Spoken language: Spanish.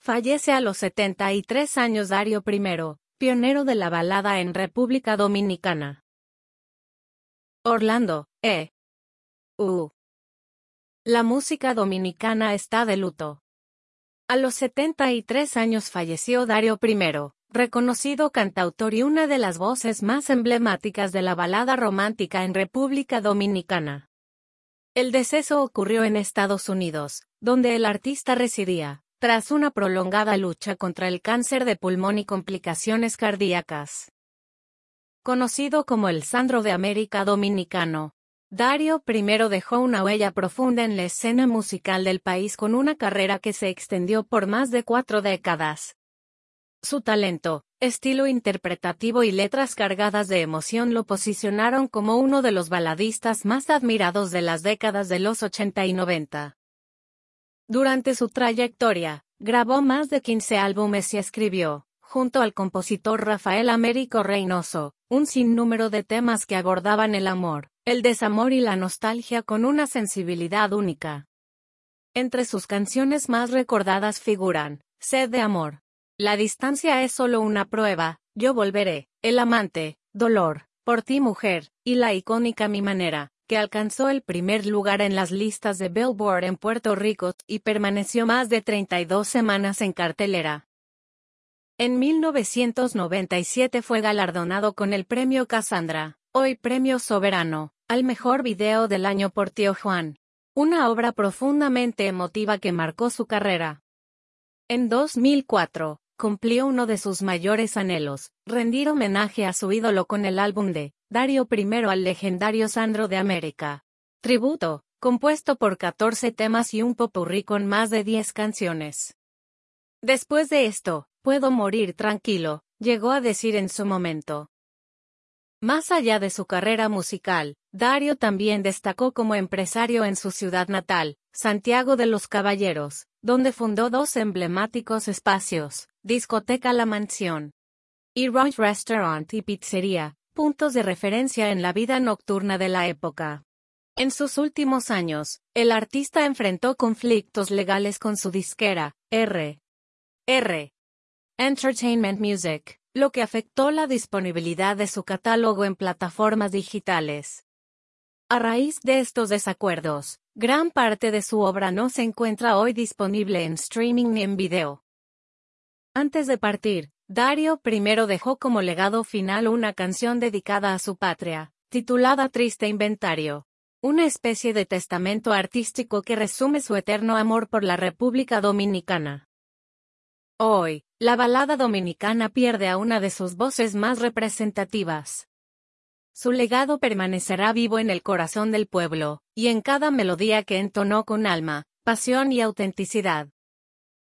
Fallece a los 73 años Dario I, pionero de la balada en República Dominicana. Orlando, La música dominicana está de luto. A los 73 años falleció Dario I, reconocido cantautor y una de las voces más emblemáticas de la balada romántica en República Dominicana. El deceso ocurrió en Estados Unidos, donde el artista residía, tras una prolongada lucha contra el cáncer de pulmón y complicaciones cardíacas. Conocido como el Sandro de América Dominicano, Dario I dejó una huella profunda en la escena musical del país con una carrera que se extendió por más de 4 décadas. Su talento, estilo interpretativo y letras cargadas de emoción lo posicionaron como uno de los baladistas más admirados de las décadas de los 80 y 90. Durante su trayectoria, grabó más de 15 álbumes y escribió, junto al compositor Rafael Américo Reynoso, un sinnúmero de temas que abordaban el amor, el desamor y la nostalgia con una sensibilidad única. Entre sus canciones más recordadas figuran Sed de amor, La distancia es solo una prueba, Yo volveré, El amante, Dolor, Por ti mujer, y la icónica Mi manera, que alcanzó el primer lugar en las listas de Billboard en Puerto Rico y permaneció más de 32 semanas en cartelera. En 1997 fue galardonado con el Premio Cassandra, hoy Premio Soberano, al mejor video del año por Tío Juan, una obra profundamente emotiva que marcó su carrera. En 2004, cumplió uno de sus mayores anhelos, rendir homenaje a su ídolo con el álbum de Dario I al legendario Sandro de América. Tributo, compuesto por 14 temas y un popurrí con más de 10 canciones. Después de esto, puedo morir tranquilo, llegó a decir en su momento. Más allá de su carrera musical, Dario también destacó como empresario en su ciudad natal, Santiago de los Caballeros, donde fundó 2 emblemáticos espacios, Discoteca La Mansión y Ranch Restaurant y Pizzería, puntos de referencia en la vida nocturna de la época. En sus últimos años, el artista enfrentó conflictos legales con su disquera, R. Entertainment Music, lo que afectó la disponibilidad de su catálogo en plataformas digitales. A raíz de estos desacuerdos, gran parte de su obra no se encuentra hoy disponible en streaming ni en video. Antes de partir, Dario I dejó como legado final una canción dedicada a su patria, titulada Triste Inventario, una especie de testamento artístico que resume su eterno amor por la República Dominicana. Hoy, la balada dominicana pierde a una de sus voces más representativas. Su legado permanecerá vivo en el corazón del pueblo, y en cada melodía que entonó con alma, pasión y autenticidad.